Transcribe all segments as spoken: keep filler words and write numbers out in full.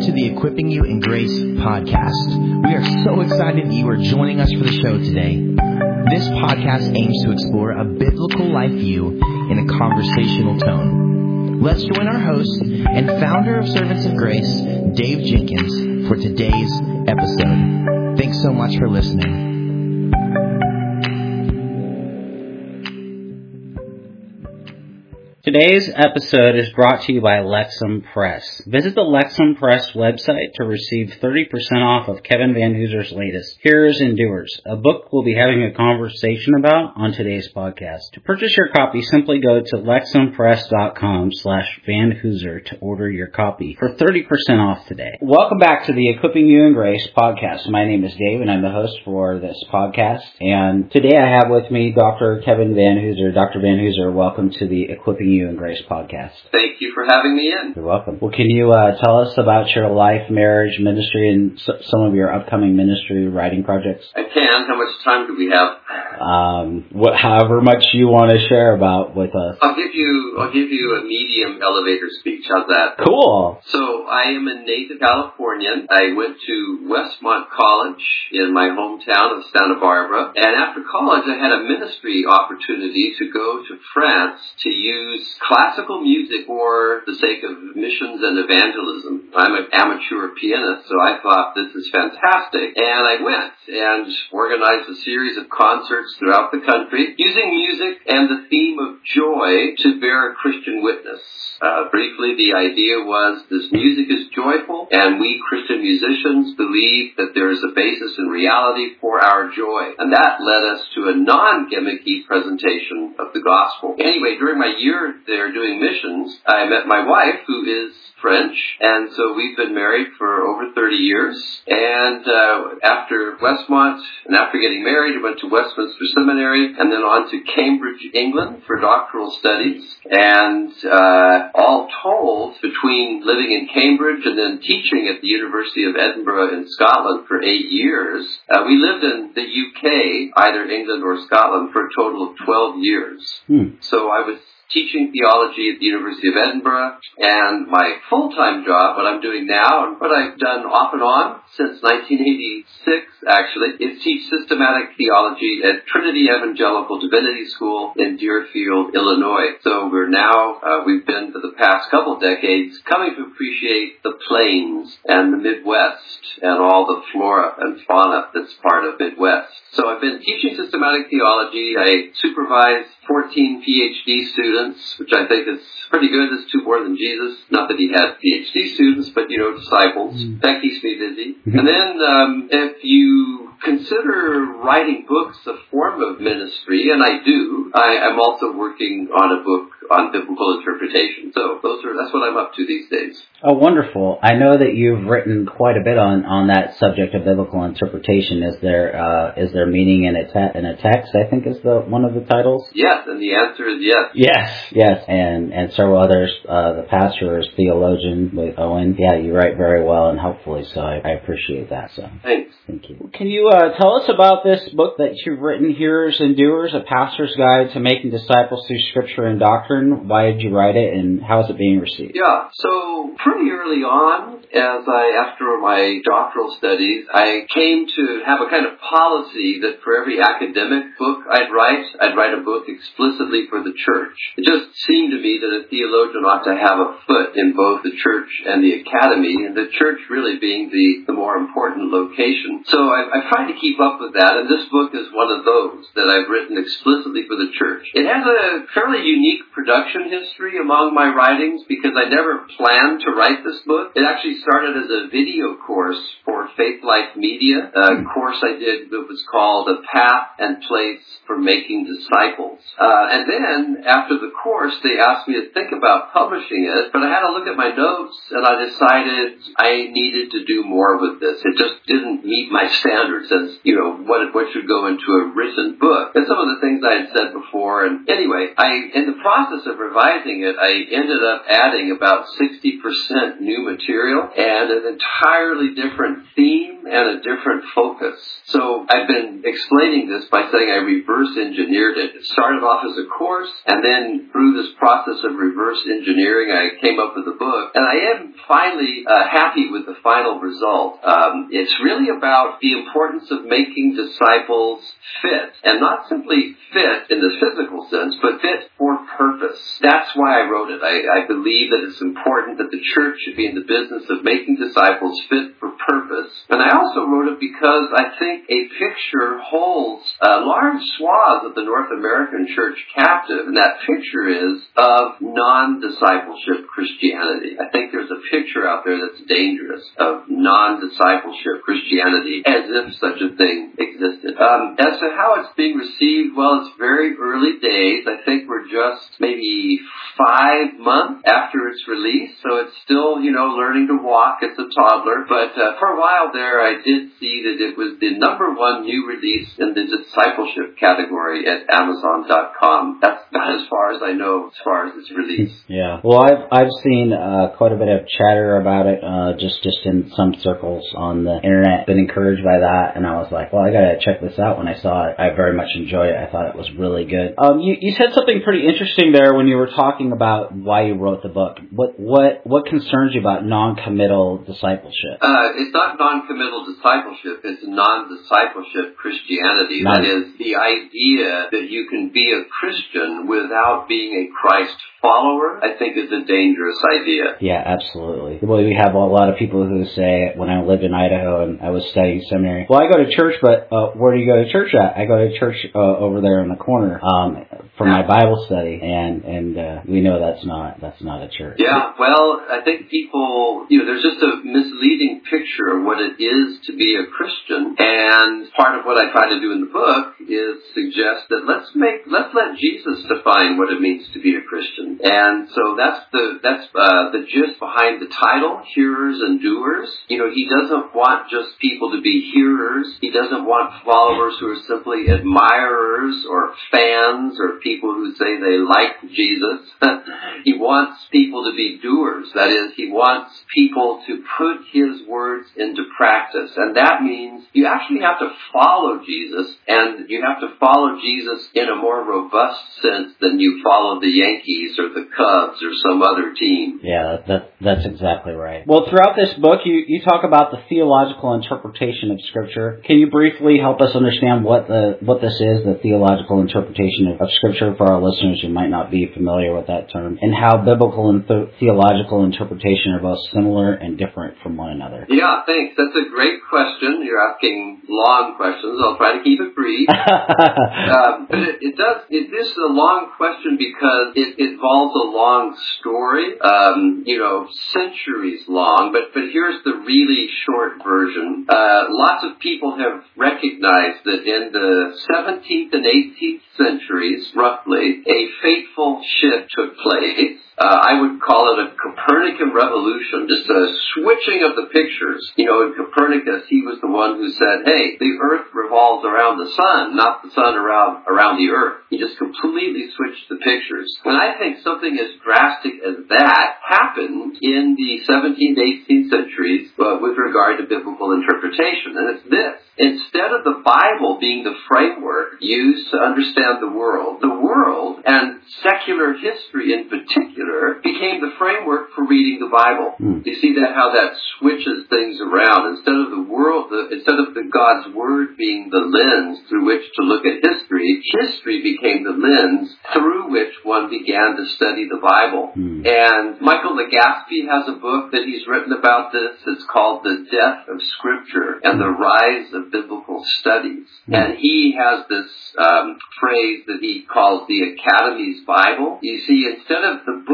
Welcome to the Equipping You in Grace podcast. We are so excited that you are joining us for the show today. This podcast aims to explore a biblical life view in a conversational tone. Let's join our host and founder of Servants of Grace, Dave Jenkins, for today's episode. Thanks so much for listening. Today's episode is brought to you by Lexham Press. Visit the Lexham Press website to receive thirty percent off of Kevin Van Hooser's latest, Hearers and Doers, a book we'll be having a conversation about on today's podcast. To purchase your copy, simply go to lexhampress.com slash Van Hooser to order your copy for thirty percent off today. Welcome back to the Equipping You in Grace podcast. My name is Dave, and I'm the host for this podcast. And today I have with me Doctor Kevin Van Hooser. Doctor Van Hooser, welcome to the Equipping You in Grace podcast. Thank you for having me in. You're welcome. Well, can you uh, tell us about your life, marriage, ministry, and s- some of your upcoming ministry writing projects? I can. How much time do we have? Um, what, however much you want to share about with us. I'll give you. I'll give you a medium elevator speech. How's that? Cool. So I am a native Californian. I went to Westmont College in my hometown of Santa Barbara, and after college, I had a ministry opportunity to go to France to use classical music for the sake of missions and evangelism. I'm an amateur pianist, so I thought this is fantastic. And I went and organized a series of concerts throughout the country using music and the theme of joy to bear a Christian witness. Uh, briefly, the idea was this music is joyful, and we Christian musicians believe that there is a basis in reality for our joy. And that led us to a non-gimmicky presentation of the gospel. Anyway, during my year there doing missions, I met my wife, who is French, and so we've been married for over thirty years. And uh, after Westmont, and after getting married, I went to Westminster Seminary, and then on to Cambridge, England, for doctoral studies. And uh, all told, between living in Cambridge and then teaching at the University of Edinburgh in Scotland for eight years, uh, we lived in the U K, either England or Scotland, for a total of twelve years. Hmm. So I was teaching theology at the University of Edinburgh, and my full-time job, what I'm doing now, and what I've done off and on since nineteen eighty-six, actually, is teach systematic theology at Trinity Evangelical Divinity School in Deerfield, Illinois. So we're now, uh, we've been for the past couple decades coming to appreciate the plains and the Midwest and all the flora and fauna that's part of Midwest. So I've been teaching systematic theology. I supervise fourteen P H D students, which I think is pretty good. It's two more than Jesus. Not that he had P H D students, but, you know, disciples. Mm. That keeps me busy. Mm-hmm. And then um, if you consider writing books a form of ministry, and I do, I, I'm also working on a book on biblical interpretation. So those are that's what I'm up to these days. Oh, wonderful. I know that you've written quite a bit on, on that subject of biblical interpretation. Is there uh, is there meaning in a, te- in a text, I think is the one of the titles? Yes, and the answer is yes. Yes, yes, and, and several others. Uh, the pastor is theologian with Owen. Yeah, you write very well and helpfully, so I, I appreciate that. So thanks. Thank you. Can you uh, tell us about this book that you've written, Hearers and Doers, A Pastor's Guide to Making Disciples Through Scripture and Doctrine? Why did you write it, and how is it being received? Yeah, so pretty early on, as I, after my doctoral studies, I came to have a kind of policy that for every academic book I'd write, I'd write a book explicitly for the church. It just seemed to me that a theologian ought to have a foot in both the church and the academy, and the church really being the, the more important location. So I, I tried to keep up with that, and this book is one of those that I've written explicitly for the church. It has a fairly unique production history among my writings because I never planned to write this book. It actually started as a video course for Faith Life Media, a course I did that was called A Path and Place for Making Disciples. Uh, and then, after the course, they asked me to think about publishing it, but I had to look at my notes, and I decided I needed to do more with this. It just didn't meet my standards instance, you know, what what should go into a written book. And some of the things I had said before. And anyway, I in the process of revising it, I ended up adding about sixty percent new material and an entirely different theme and a different focus. So I've been explaining this by saying I reverse engineered it. It started off as a course, and then through this process of reverse engineering, I came up with a book. And I am finally uh, happy with the final result. Um, it's really about the importance of making disciples fit, and not simply fit in the physical sense, but fit for purpose. That's why I wrote it. I, I believe that it's important that the church should be in the business of making disciples fit for purpose. And I also wrote it because I think a picture holds a large swath of the North American church captive, and that picture is of non-discipleship Christianity. I think there's a picture out there that's dangerous of non-discipleship Christianity, as if such a thing existed. Um, as to how it's being received, well, it's very early days. I think we're just maybe five months after its release, so it's still, you know, learning to walk. It's a toddler. But uh, for a while there, I did see that it was the number one new release in the discipleship category at Amazon dot com. That's about as far as I know as far as its release. Yeah. Well, I've I've seen uh, quite a bit of chatter about it, uh, just just in some circles on the internet. Been encouraged by that, and I was like, well, I gotta check this out. When I saw it, I very much enjoyed it. I thought it was really good. Um, you you said something pretty interesting there when you were talking about why you wrote the book. What what what concerns you about non-committal discipleship? Uh, it's not non-committal discipleship. It's non-discipleship Christianity. Non- that is the idea that you can be a Christian without being a Christ follower, I think is a dangerous idea. Yeah, absolutely. Well, we have a lot of people who say, when I lived in Idaho and I was studying seminary, well, I go to church, but uh, where do you go to church at? I go to church uh, over there in the corner um, for my Bible study, and and uh, we know that's not that's not a church. Yeah, well, I think people, you know, there's just a misleading picture of what it is to be a Christian, and part of what I try to do in the book is suggest that let's make let's let Jesus define what it means to be a Christian. And so that's the that's uh, the gist behind the title, Hearers and Doers. You know, he doesn't want just people to be hearers. He doesn't want followers who are simply admirers or fans or people who say they like Jesus. He wants people to be doers. That is, he wants people to put his words into practice. And that means you actually have to follow Jesus, and you have to follow Jesus in a more robust sense than you follow the Yankees or the Cubs or some other team. Yeah, that, that's exactly right. Well, throughout this book, you, you talk about the theological interpretation of Scripture. Can you briefly help us understand what the what this is, the theological interpretation of, of Scripture, for our listeners who might not be familiar with that term, and how biblical and th- theological interpretation are both similar and different from one another? Yeah, thanks. That's a great question. You're asking long questions. I'll try to keep it brief. um, but it, it does. It, this is a long question because it involves a long story, um, you know, centuries long. But but here's the really short version. Uh, lots of people have recognized that in the seventeenth and eighteenth centuries, roughly, a fateful shift took place. Uh, I would call it a Copernican revolution, just a switching of the pictures. You know, in Copernicus, he was the one who said, hey, the earth revolves around the sun, not the sun around around the earth. He just completely switched the pictures. And I think something as drastic as that happened in the seventeenth, eighteenth centuries uh, with regard to biblical interpretation. And it's this. Instead of the Bible being the framework used to understand the world, the world and secular history in particular became the framework for reading the Bible. Mm. You see that how that switches things around. Instead of the world, the, instead of the God's Word being the lens through which to look at history, history became the lens through which one began to study the Bible. Mm. And Michael Legaspi has a book that he's written about this. It's called The Death of Scripture and the Rise of Biblical Studies. Mm. And he has this um, phrase that he calls the Academy's Bible. You see, instead of the book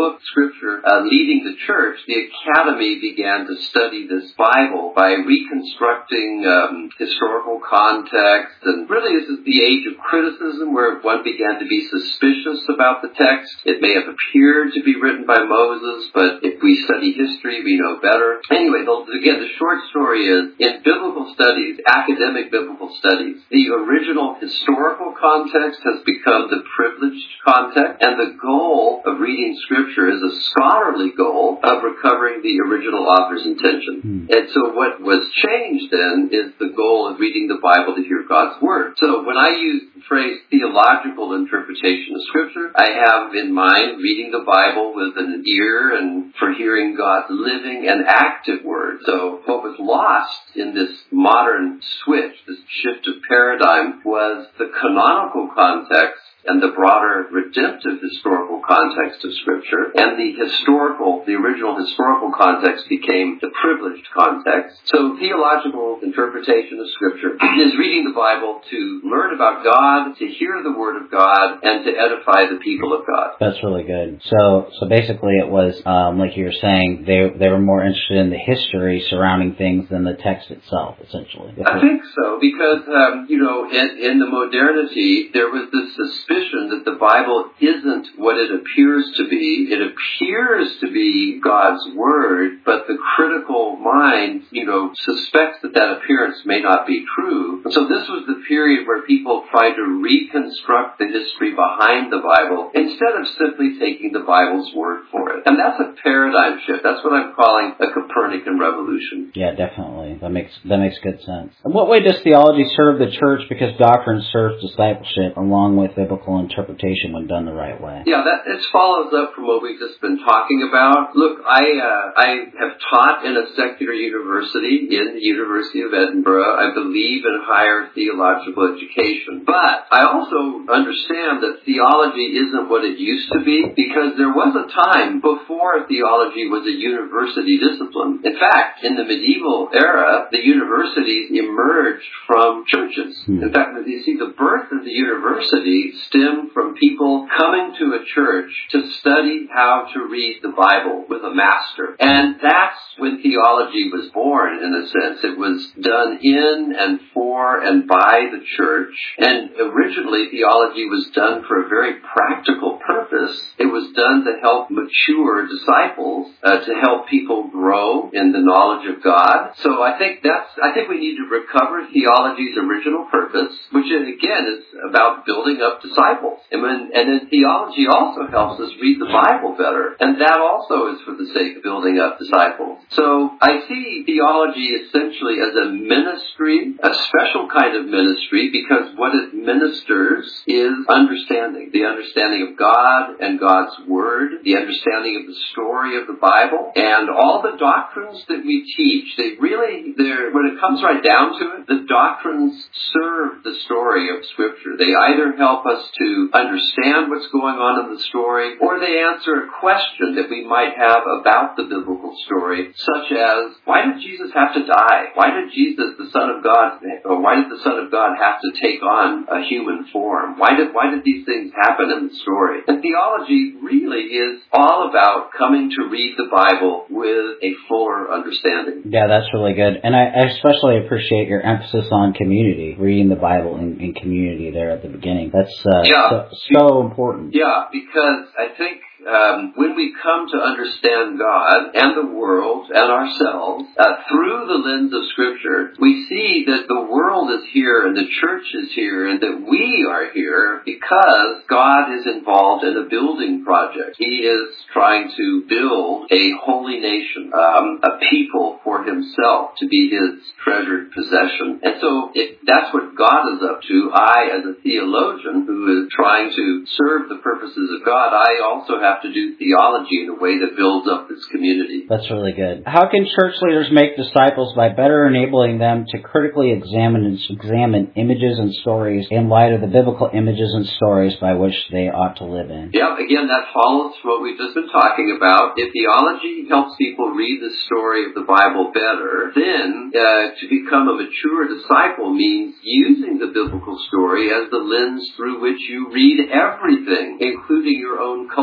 book, Scripture, uh, Leading the Church, the Academy began to study this Bible by reconstructing um, historical context. And really, this is the age of criticism where one began to be suspicious about the text. It may have appeared to be written by Moses, but if we study history, we know better. Anyway, again, the short story is, in biblical studies, academic biblical studies, the original historical context has become the privileged context, and the goal of reading Scripture is a scholarly goal of recovering the original author's intention. Hmm. And so what was changed then is the goal of reading the Bible to hear God's Word. So when I use the phrase theological interpretation of Scripture, I have in mind reading the Bible with an ear and for hearing God's living and active Word. So what was lost in this modern switch, this shift of paradigm, was the canonical context and the broader redemptive historical context of Scripture, and the historical, the original historical context became the privileged context. So theological interpretation of Scripture is reading the Bible to learn about God, to hear the Word of God, and to edify the people of God. That's really good. So, so basically it was, um, like you were saying, they they were more interested in the history surrounding things than the text itself, essentially. I think so, because, um, you know, in, in the modernity, there was this suspicion that the Bible isn't what it appears to be. It appears to be God's Word, but the critical mind, you know, suspects that that appearance may not be true. So this was the period where people tried to reconstruct the history behind the Bible instead of simply taking the Bible's word for it. And that's a paradigm shift. That's what I'm calling a Copernican revolution. Yeah, definitely. That makes that makes good sense. In what way does theology serve the church? Because doctrine serves discipleship along with biblical interpretation when done the right way. Yeah, that it follows up from what we've just been talking about. Look, I uh, I have taught in a secular university, in the University of Edinburgh. I believe in higher theological education. But I also understand that theology isn't what it used to be, because there was a time before theology was a university discipline. In fact, in the medieval era, the universities emerged from churches. Hmm. In fact, you see, the birth of the university stemmed from people coming to a church to study how to read the Bible with a master. And that's when theology was born, in a sense. It was done in and for and by the church. And originally, theology was done for a very practical purpose. It was done to help mature disciples, uh, to help people grow in the knowledge of God. So I think that's, I think we need to recover theology's original purpose, which again is about building up disciples. And, when, and then theology also helps us read the Bible better. And that also is for the sake of building up disciples. So I see theology essentially as a ministry, a special kind of ministry, because what it ministers is understanding. The understanding of God and God's Word, the understanding of the story of the Bible, and all the doctrines that we teach, they really, they're, when it comes right down to it, the doctrines serve the story of Scripture. They either help us to understand what's going on in the story, or they answer a question that we might have about the biblical story, such as, why did Jesus have to die? Why did Jesus, the Son of God, or why did the Son of God have to take on a human form? Why did, why did these things happen in the story? And theology really is all about coming to read the Bible with a fuller understanding. Yeah, that's really good. And I especially appreciate your emphasis on community, reading the Bible in, in community there at the beginning. That's uh, yeah. so, so important. Yeah, because I think Um, when we come to understand God and the world and ourselves uh, through the lens of Scripture, we see that the world is here and the church is here and that we are here because God is involved in a building project. He is trying to build a holy nation, um, a people for Himself to be His treasured possession. And so it, that's what God is up to. I, as a theologian who is trying to serve the purposes of God, I also have to do theology in a way that builds up this community. That's really good. How can church leaders make disciples by better enabling them to critically examine and examine images and stories in light of the biblical images and stories by which they ought to live in? Yeah, again, that follows from what we've just been talking about. If theology helps people read the story of the Bible better, then uh, to become a mature disciple means using the biblical story as the lens through which you read everything, including your own culture.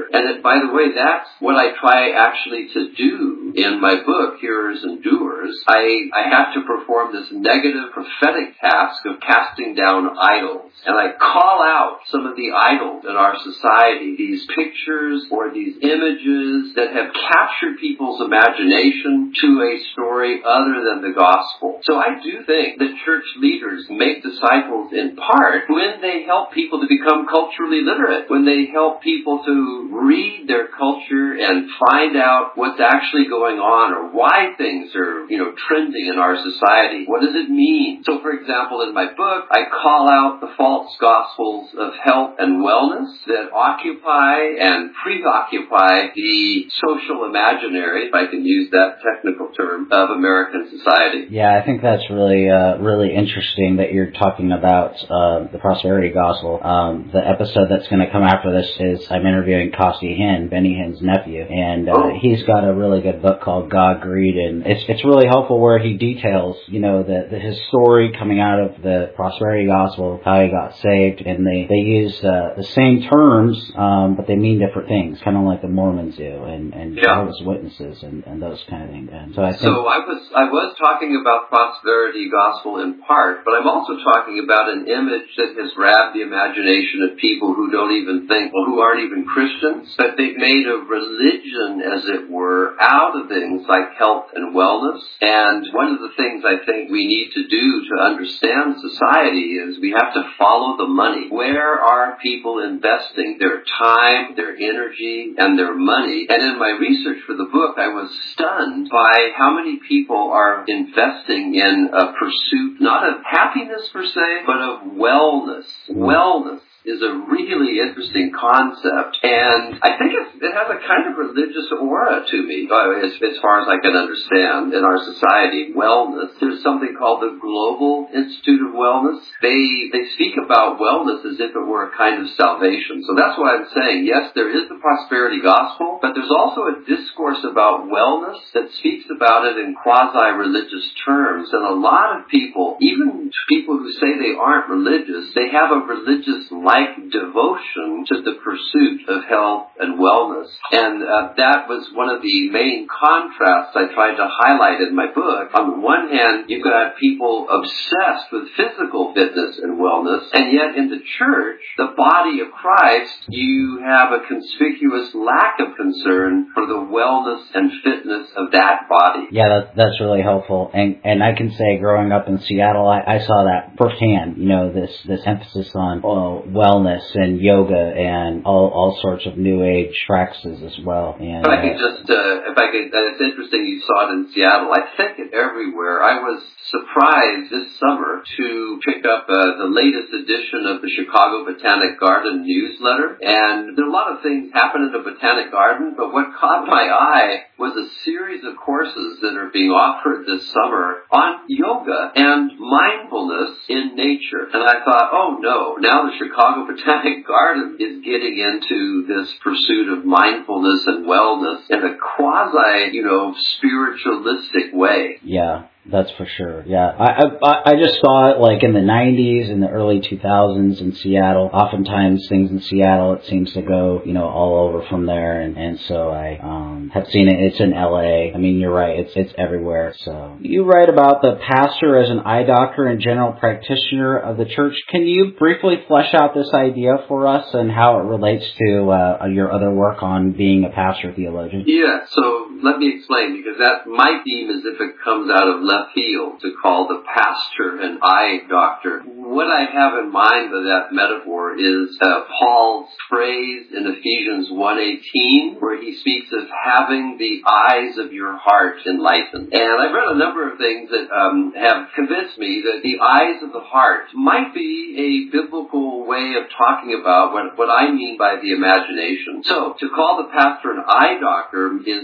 And that, by the way, that's what I try actually to do in my book, Hearers and Doers. I, I have to perform this negative prophetic task of casting down idols. And I call out some of the idols in our society, these pictures or these images that have captured people's imagination to a story other than the gospel. So I do think that church leaders make disciples in part when they help people to become culturally literate, when they help people to read their culture and find out what's actually going on or why things are, you know, trending in our society. What does it mean? So, for example, in my book, I call out the false gospels of health and wellness that occupy and preoccupy the social imaginary, if I can use that technical term, of American society. Yeah, I think that's really, uh, really interesting that you're talking about uh, the prosperity gospel. Um, the episode that's going to come after this is I'm interviewing Costi Hinn, Benny Hinn's nephew, and uh, oh. he's got a really good book called God, Greed, and it's it's really helpful where he details, you know, the, the his story coming out of the prosperity gospel, how he got saved, and they they use uh, the same terms, um, but they mean different things, kind of like the Mormons do, and and yeah. Jehovah's Witnesses, and, and those kind of things. And so I think. So I was I was talking about prosperity gospel in part, but I'm also talking about an image that has grabbed the imagination of people who don't even think, well, who aren't even Christians, but they've made a religion, as it were, out of things like health and wellness. And one of the things I think we need to do to understand society is we have to follow the money. Where are people investing their time, their energy, and their money? And in my research for the book, I was stunned by how many people are investing in a pursuit, not of happiness per se, but of wellness. Wellness is a really interesting concept, and I think it's, it has a kind of religious aura to me, as, as far as I can understand, in our society. Wellness. There's something called the Global Institute of Wellness. They they speak about wellness as if it were a kind of salvation. So that's why I'm saying, yes, there is the prosperity gospel, but there's also a discourse about wellness that speaks about it in quasi-religious terms. And a lot of people, even people who say they aren't religious, they have a religious like devotion to the pursuit of health and wellness. And uh, that was one of the main contrasts I tried to highlight in my book. On the one hand, you've got people obsessed with physical fitness and wellness, and yet in the church, the body of Christ, you have a conspicuous lack of concern for the wellness and fitness of that body. Yeah, that, that's really helpful. And and I can say growing up in Seattle, I, I saw that firsthand, you know, this, this emphasis on uh, wellness and yoga and all all sorts of new age practices as well. And if I could just, uh, if I could, uh, it's interesting you saw it in Seattle. I think it everywhere. I was surprised this summer to pick up uh, the latest edition of the Chicago Botanic Garden newsletter. And there are a lot of things happen in the Botanic Garden, but what caught my eye was a series of courses that are being offered this summer on yoga and mindfulness in nature. And I thought, oh no, now the Chicago Botanic Garden is getting into this pursuit of mindfulness and wellness in a quasi, you know, spiritualistic way. Yeah. That's for sure. Yeah, I, I I just saw it like in the nineties and the early two thousands in Seattle. Oftentimes things in Seattle, it seems to go, you know, all over from there, and and so I um have seen it. It's in L A. I mean, you're right. It's it's everywhere. So you write about the pastor as an eye doctor and general practitioner of the church. Can you briefly flesh out this idea for us and how it relates to uh, your other work on being a pastor theologian? Yeah. So let me explain, because that might seem as if it comes out of left field to call the pastor an eye doctor. What I have in mind by that metaphor is uh, Paul's phrase in Ephesians one eighteen, where he speaks of having the eyes of your heart enlightened. And I've read a number of things that um, have convinced me that the eyes of the heart might be a biblical way of talking about what, what I mean by the imagination. So, to call the pastor an eye doctor is referring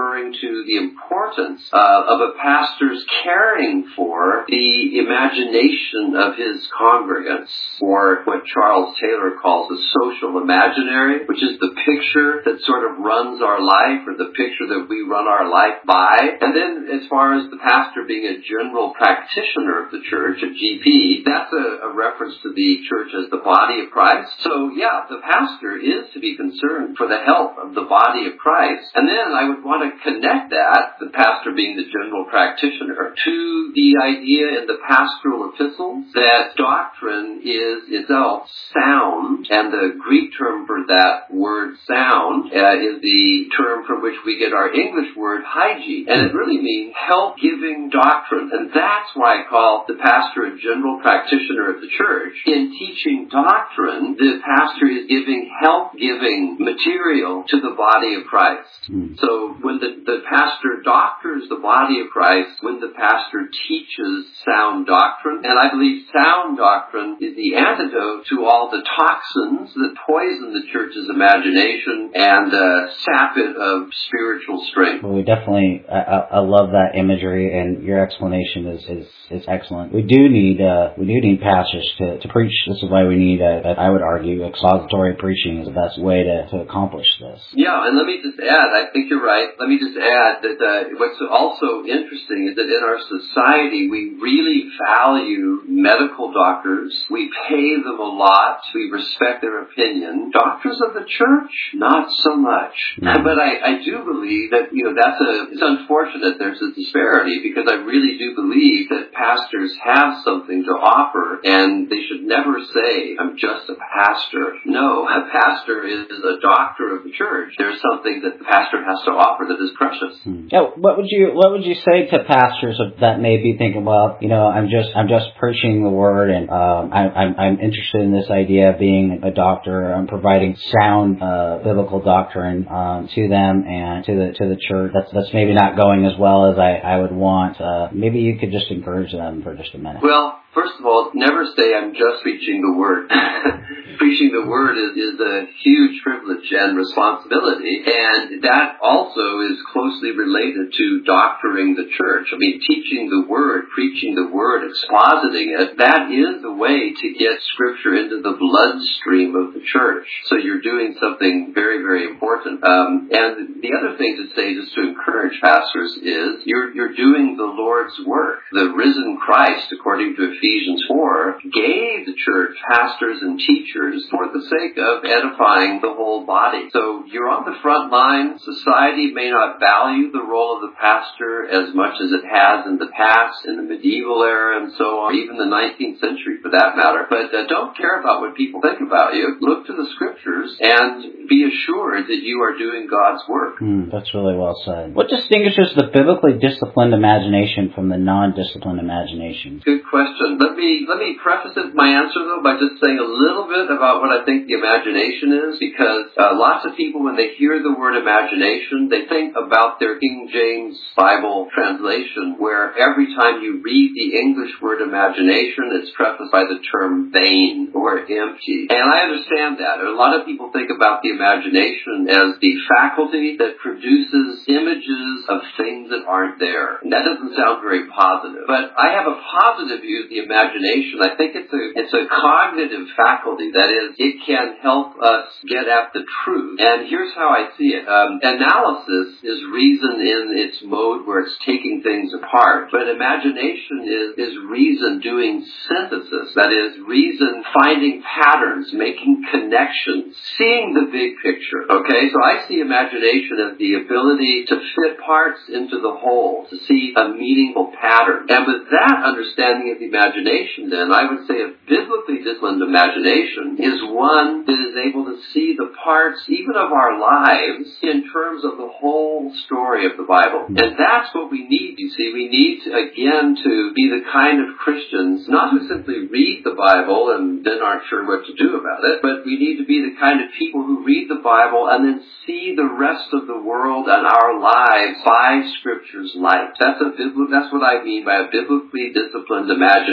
referring to the importance uh, of a pastor's caring for the imagination of his congregants, or what Charles Taylor calls the social imaginary, which is the picture that sort of runs our life, or the picture that we run our life by. And then as far as the pastor being a general practitioner of the church, a G P, that's a, a reference to the church as the body of Christ. So yeah, the pastor is to be concerned for the health of the body of Christ. And then I would want to connect that, the pastor being the general practitioner, to the idea in the pastoral epistles that doctrine is itself sound, and the Greek term for that word sound uh, is the term from which we get our English word hygiene, and it really means health-giving doctrine. And that's why I call the pastor a general practitioner of the church. In teaching doctrine, the pastor is giving health-giving material to the body of Christ. Mm. So when the, the pastor doctors the body of Christ, when the pastor teaches sound doctrine, and I believe sound doctrine is the antidote to all the toxins that poison the church's imagination and uh, sap it of spiritual strength. Well, we definitely, I, I love that imagery, and your explanation is, is, is excellent. We do need, uh, we do need pastors to, to preach. This is why we need, uh, I would argue, expository preaching is the best way to, to accomplish this. Yeah, and let me just add, I think you're right. Let me just add that uh, what's also interesting is that in our society, we really value medical doctors. We pay them a lot. We respect their opinion. Doctors of the church, not so much. Mm-hmm. But I, I do believe that, you know, that's a, it's unfortunate there's a disparity, because I really do believe that pastors have something to offer, and they should never say, I'm just a pastor. No, a pastor is a doctor of the church. There's something that the pastor has to offer that is precious. Hmm. Yeah, what would you what would you say to pastors that may be thinking, well, you know, I'm just I'm just preaching the word, and um, I, I'm I'm interested in this idea of being a doctor. I'm providing sound uh, biblical doctrine um, to them and to the to the church. That's that's maybe not going as well as I I would want. Uh, maybe you could just encourage them for just a minute. Well, first of all, never say I'm just preaching the word. Preaching the word is, is a huge privilege and responsibility, and that also is closely related to doctoring the church. I mean, teaching the word, preaching the word, expositing it, that is the way to get Scripture into the bloodstream of the church. So you're doing something very, very important. Um, and the other thing to say, just to encourage pastors, is you're, you're doing the Lord's work. The risen Christ, according to Ephesians four, gave the church pastors and teachers for the sake of edifying the whole body. So you're on the front line. Society may not value the role of the pastor as much as it has in the past, in the medieval era and so on, even the nineteenth century for that matter. But uh, don't care about what people think about you. Look to the Scriptures and be assured that you are doing God's work. Mm, that's really well said. What distinguishes the biblically disciplined imagination from the non-disciplined imagination? Good question. Let me let me preface it, my answer though, by just saying a little bit about what I think the imagination is, because uh, lots of people, when they hear the word imagination, they think about their King James Bible translation, where every time you read the English word imagination, it's prefaced by the term vain or empty. And I understand that. A lot of people think about the imagination as the faculty that produces images of things that aren't there. And that doesn't sound very positive. But I have a positive view of the imagination. I think it's a it's a cognitive faculty. That is, it can help us get at the truth. And here's how I see it. Um, analysis is reason in its mode where it's taking things apart. But imagination is, is reason doing synthesis. That is, reason finding patterns, making connections, seeing the big picture. Okay, so I see imagination as the ability to fit parts into the whole, to see a meaningful pattern. And with that understanding of the imagination, then, I would say a biblically disciplined imagination is one that is able to see the parts, even of our lives, in terms of the whole story of the Bible. And that's what we need, you see. We need, to, again, to be the kind of Christians, not who simply read the Bible and then aren't sure what to do about it, but we need to be the kind of people who read the Bible and then see the rest of the world and our lives by Scripture's light. That's a bibli- That's what I mean by a biblically disciplined imagination.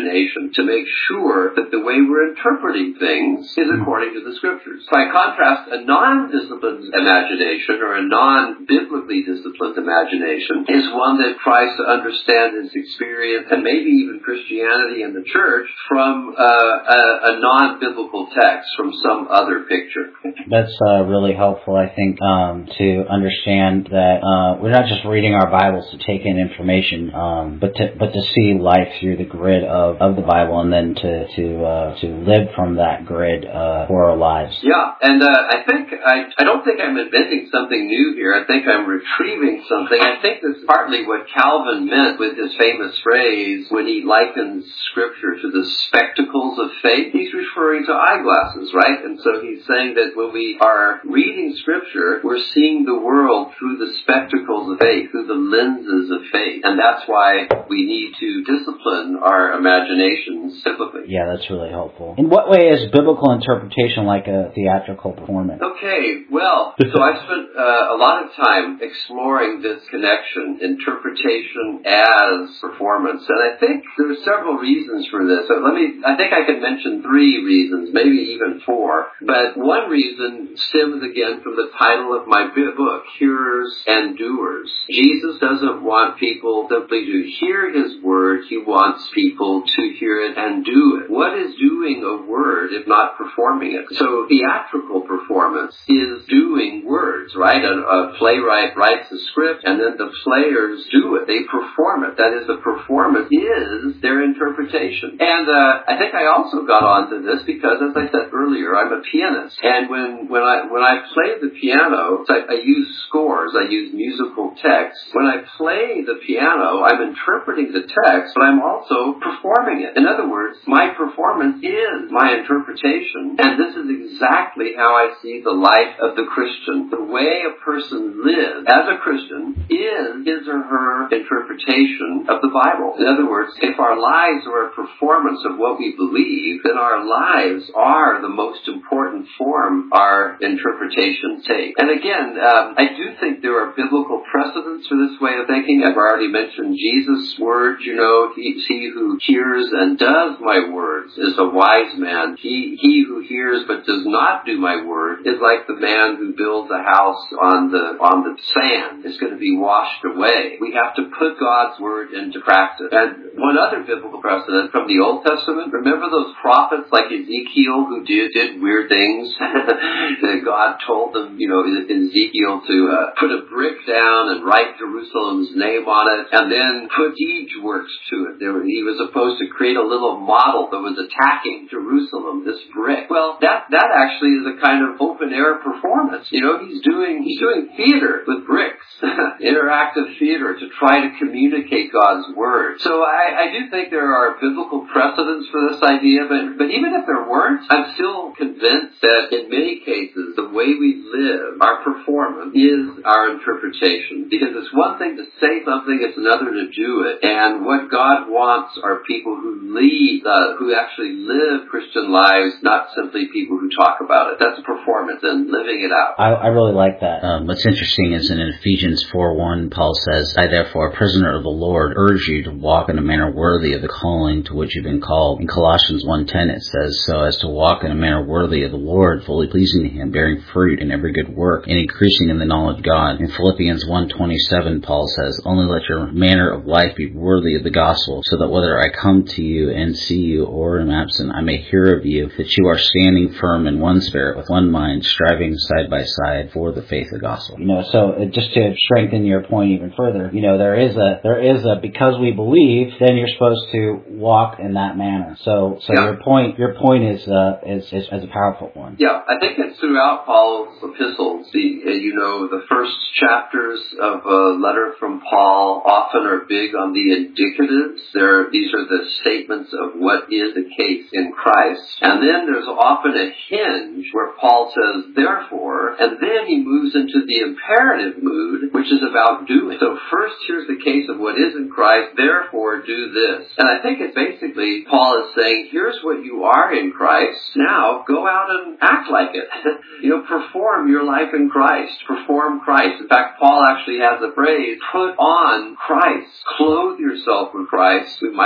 imagination to make sure that the way we're interpreting things is according to the Scriptures. By contrast, a non-disciplined imagination or a non-biblically disciplined imagination is one that tries to understand its experience and maybe even Christianity and the church from uh, a, a non-biblical text, from some other picture. That's uh, really helpful, I think, um, to understand that uh, we're not just reading our Bibles to take in information, um, but to but to see life through the grid of, of the Bible, and then to to uh, to live from that grid uh, for our lives. Yeah, and uh, I think I I don't think I'm inventing something new here. I think I'm retrieving something. I think this is partly what Calvin meant with his famous phrase when he likens Scripture to the spectacles of faith. He's referring to eyeglasses, right? And so he's saying that when we are reading Scripture, we're seeing the world through the spectacles of faith, through the lenses of faith. And that's why we need to discipline our imaginations biblically. Yeah, that's really helpful. In what way is biblical interpretation like a theatrical performance? Okay, well, so I spent uh, a lot of time exploring this connection, interpretation as performance. And I think there are several reasons for this. So let me, I think I could mention three reasons, maybe even four. But one reason stems again from the title of my book, Hearers and Doers. Jesus doesn't want people simply to hear His word. He wants people to hear it and do it. What is doing a word if not performing it? So theatrical performance is doing words, right? A, a playwright writes a script and then the players do it. They perform it. That is, the performance is their interpretation. And uh, I think I also got onto this because, as I said earlier, I'm a pianist. And when, when I when I play the piano, so I, I use scores, I use musical text. When I play the piano, I'm interpreting the text, but I'm also performing it. In other words, my performance is my interpretation. And this is exactly how I see the life of the Christian. The way a person lives as a Christian is his or her interpretation of the Bible. In other words, if our lives are a performance of what we believe, then our lives are the most important form our interpretation takes. And again, um, I do think there are biblical precedents for this way of thinking. I've already mentioned Jesus' words, you know, he, he who hears and does my words is a wise man. He, he who hears but does not do my word is like the man who builds a house on the, on the sand. It's going to be washed away. We have to put God's word into practice. And one other biblical precedent from the Old Testament, remember those prophets like Ezekiel who did, did weird things? That God told them, you know, Ezekiel to uh, put a brick down and write Jerusalem's name on it and then put deed works to it. There, he was supposed to create a little model that was attacking Jerusalem, this brick. Well, that, that actually is a kind of open-air performance. You know, he's doing, he's doing theater with bricks, interactive theater to try to communicate God's word. So I, I do think there are biblical precedents for this idea, but, but even if there weren't, I'm still convinced that in many cases, the way we live, our performance, is our interpretation. Because it's one thing to say something, it's another to do it. And what God wants are people who lead, uh, who actually live Christian lives, not simply people who talk about it. That's performance and living it out. I, I really like that. Um, what's interesting is in Ephesians four one, Paul says, I therefore, a prisoner of the Lord, urge you to walk in a manner worthy of the calling to which you've been called. In Colossians one ten, it says, so as to walk in a manner worthy of the Lord, fully pleasing to Him, bearing fruit in every good work, and increasing in the knowledge of God. In Philippians one twenty-seven, Paul says, only let your manner of life be worthy of the gospel, so that whether I come to you and see you or am absent, I may hear of you, that you are standing firm in one spirit, with one mind, striving side by side for the faith of the gospel. You know, so uh, just to strengthen your point even further, you know, there is a, there is a, because we believe, then you're supposed to walk in that manner. So, so yeah. your point, your point is, uh, is, is, is a powerful one. Yeah, I think it's throughout Paul's epistles. The, you know, the first chapters of a letter from Paul often are big on the indicatives. There, these are the statements of what is the case in Christ. And then there's often a hinge where Paul says, therefore, and then he moves into the imperative mood, which is about doing. So first, here's the case of what is in Christ, therefore do this. And I think it's basically, Paul is saying, here's what you are in Christ. Now, go out and act like it. You know, perform your life in Christ. Perform Christ. In fact, Paul actually has a phrase, put on Christ. Clothe yourself with Christ. We might even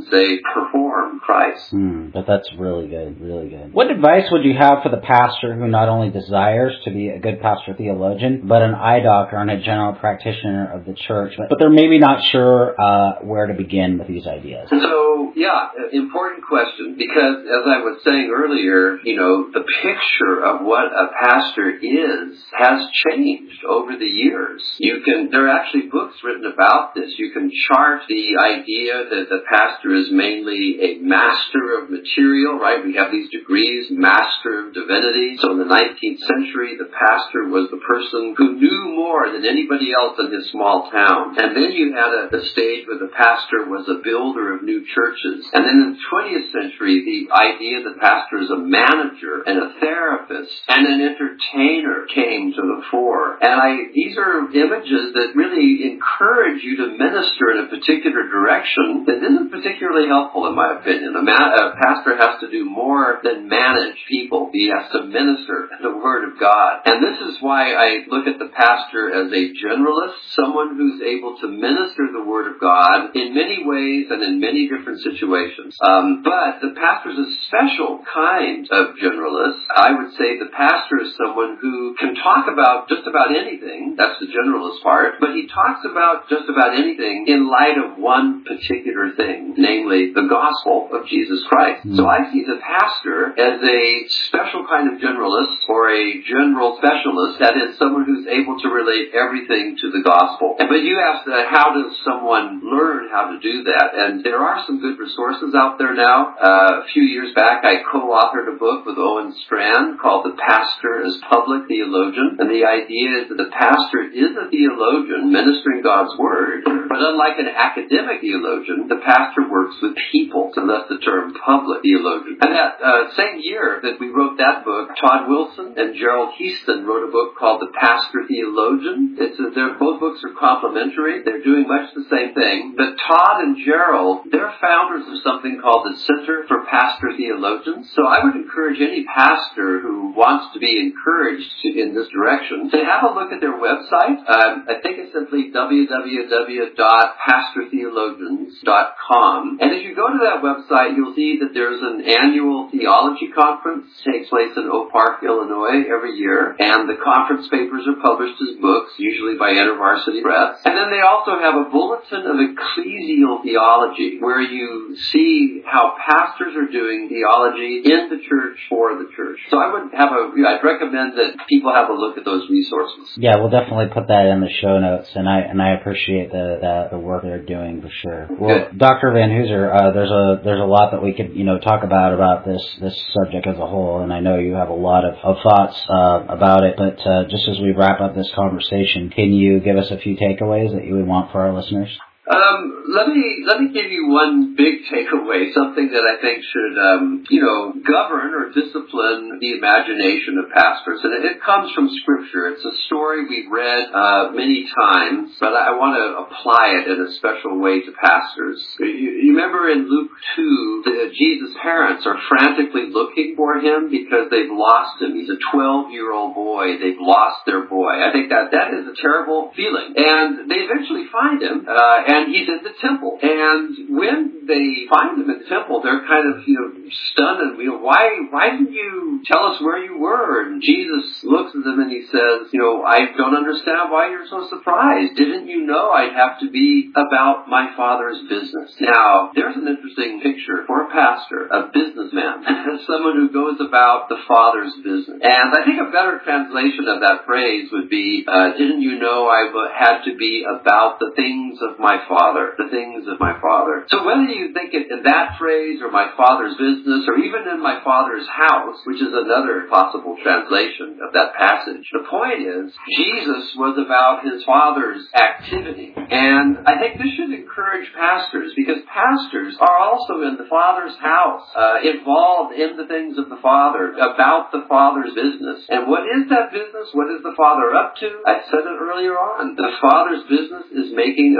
say perform Christ. Hmm, but that's really good, really good. What advice would you have for the pastor who not only desires to be a good pastor theologian, but an eye doctor and a general practitioner of the church, but, but they're maybe not sure uh, where to begin with these ideas? So, yeah, important question, because as I was saying earlier, you know, the picture of what a pastor is has changed over the years. You can, there are actually books written about this. You can chart the idea that the pastor is mainly a master of material, right? We have these degrees, master of divinity. So in the nineteenth century, the pastor was the person who knew more than anybody else in his small town. And then you had a, a stage where the pastor was a builder of new churches. And then in the twentieth century, the idea that the pastor is a manager and a therapist and an entertainer came to the fore. And I, these are images that really encourage you to minister in a particular direction that isn't particularly helpful, in my opinion. A, ma- a pastor has to do more than manage people. He has to minister the Word of God. And this is why I look at the pastor as a generalist, someone who's able to minister the Word of God in many ways and in many different situations. Um, but the pastor is a special kind of generalist. I would say the pastor is someone who can talk about just about anything. That's the generalist part. But he talks about just about anything in light of one particular thing, namely the gospel of Jesus Christ. Mm. So I see the pastor as a special kind of generalist, or a general specialist, that is someone who's able to relate everything to the gospel. And, but you asked uh, how does someone learn how to do that? And there are some good resources out there now. Uh, a few years back, I co-authored a book with Owen Strand called The Pastor as Public Theologian. And the idea is that the pastor is a theologian ministering God's Word, but unlike an academic theologian, the pastor works with people, so that's the term public theologian. And that uh, same year that we wrote that book, Todd Wilson and Gerald Heaston wrote a book called The Pastor Theologian. It's a, they're, both books are complementary. They're doing much the same thing. But Todd and Gerald, they're founders of something called the Center for Pastor Theologians. So I would encourage any pastor who wants to be encouraged to, in this direction to have a look at their website. Um, I think it's simply w w w dot pastor theologians dot com. And if you go to that website, you'll see that there's an annual theology conference. It takes place in Oak Park, Illinois every year. And the conference papers are published as books, usually by InterVarsity Press. And then they also have a bulletin of ecclesial theology, where you see how pastors are doing theology in the church for the church. So I would have a, I'd recommend that people have a look at those resources. Yeah, we'll definitely put that in the show notes, and I and I appreciate the the, the work they're doing for sure. Well, Good. Doctor Van Hooser, uh, there's a there's a lot that we could you know talk about about this this subject as a whole, and I know you have a lot of, of thoughts uh, about it. But uh, just as we wrap up this conversation, can you give us a few takeaways that you would want for our listeners? Um, let me let me give you one big takeaway, something that I think should, um, you know, govern or discipline the imagination of pastors. And it, it comes from Scripture. It's a story we've read uh, many times, but I want to apply it in a special way to pastors. You, you remember in Luke two, the, Jesus' parents are frantically looking for him because they've lost him. He's a twelve-year-old boy. They've lost their boy. I think that that is a terrible feeling. And they eventually find him, uh, and And he's in the temple. And when they find him in the temple, they're kind of, you know, stunned and, you know, why, why didn't you tell us where you were? And Jesus looks at them and he says, you know, I don't understand why you're so surprised. Didn't you know I'd have to be about my Father's business? Now, there's an interesting picture for a pastor, a businessman, someone who goes about the Father's business. And I think a better translation of that phrase would be, uh, didn't you know I had to be about the things of my Father, the things of my Father. So whether you think it in that phrase, or my Father's business, or even in my Father's house, which is another possible translation of that passage, the point is, Jesus was about his Father's activity. And I think this should encourage pastors, because pastors are also in the Father's house, uh, involved in the things of the Father, about the Father's business. And what is that business? What is the Father up to? I said it earlier on. The Father's business is making a people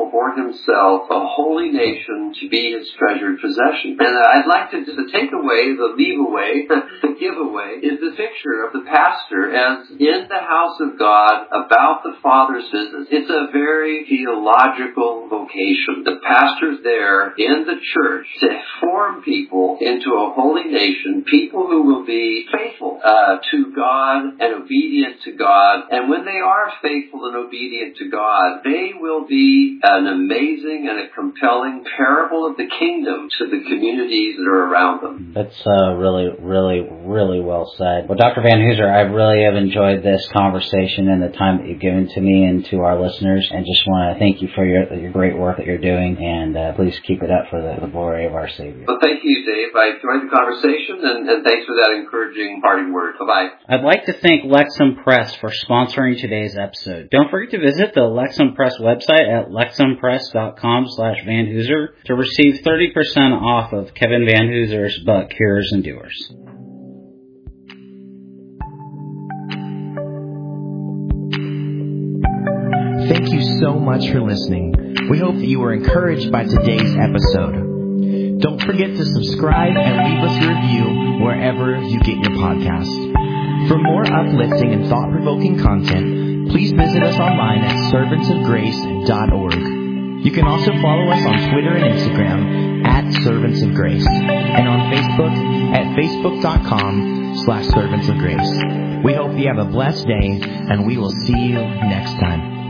people for himself, a holy nation to be his treasured possession. And I'd like to just take away, the leave away, the giveaway, is the picture of the pastor as in the house of God about the Father's business. It's a very theological vocation. The pastor's there in the church to form people into a holy nation, people who will be faithful uh, to God and obedient to God. And when they are faithful and obedient to God, they will be an amazing and a compelling parable of the kingdom to the communities that are around them. That's uh, really, really, really well said. Well, Doctor Van Hooser, I really have enjoyed this conversation and the time that you've given to me and to our listeners, and just want to thank you for your, your great work that you're doing, and uh, please keep it up for the, the glory of our Savior. Well, thank you, Dave. I enjoyed the conversation, and, and thanks for that encouraging parting word. Bye-bye. I'd like to thank Lexham Press for sponsoring today's episode. Don't forget to visit the Lexham Press website at lexhampress.com slash Van Hooser to receive thirty percent off of Kevin Van Hooser's book, Hearers and Doers. Thank you so much for listening. We hope that you were encouraged by today's episode. Don't forget to subscribe and leave us a review wherever you get your podcasts. For more uplifting and thought-provoking content, please visit us online at servants of grace dot org. You can also follow us on Twitter and Instagram at Servants of Grace, and on Facebook at facebook.com slash Servants of Grace. We hope you have a blessed day, and we will see you next time.